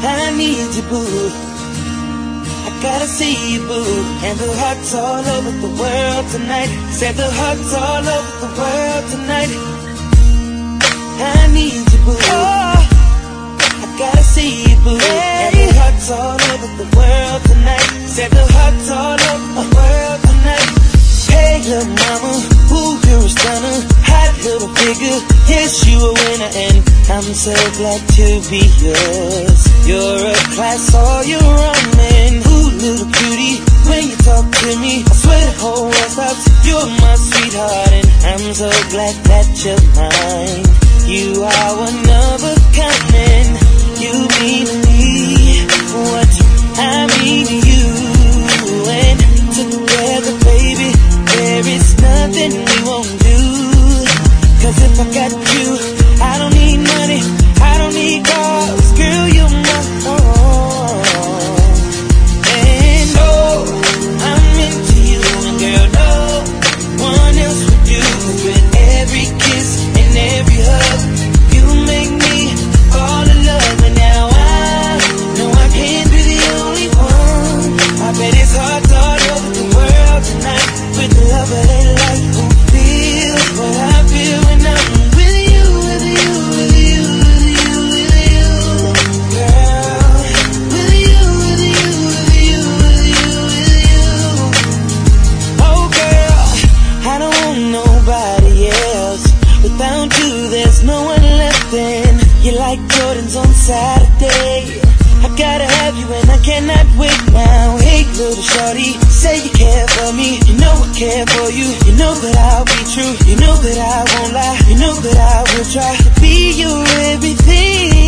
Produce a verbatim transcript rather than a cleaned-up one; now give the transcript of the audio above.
I need you, boo. I gotta see you, boo. And the hearts all over the world tonight. Said the hearts all over the world tonight. I need you, boo. Oh, I gotta see you, boo. Hey. And the hearts all over the world tonight. Said the hearts all over the world tonight. Hey, little mama, ooh, you're a stunner. Hot little figure, yes, you a winner. And I'm so glad to be yours. You're a class, all you're running. Ooh, little cutie, when you talk to me, I swear the whole world stops. You're my sweetheart, and I'm so glad that you're mine. You are one of a kind, and you mean to me what I mean to you. And together, baby, there is nothing we won't do. Cause if I got you, I don't need money, I don't need cars. Girl, you're my own. And oh, I'm into you, and girl, no one else would do. Cause with every kiss and every hug, you make me fall in love. And now I know I can't be the only one. I bet it's hard all over the world tonight. With the love of their life, who feels what I feel when I'm with you, with you, with you, with you, with you, girl. With you, with you, with you, with you, with you. Oh girl, I don't want nobody else. Without you, there's no one left. And you're like Jordans on Saturday. I gotta have you and I cannot wait now. Hey little shorty, say you care for me. You know I care for you. You know that I'll be true. You know that I won't lie. You know that I will try to be your everything.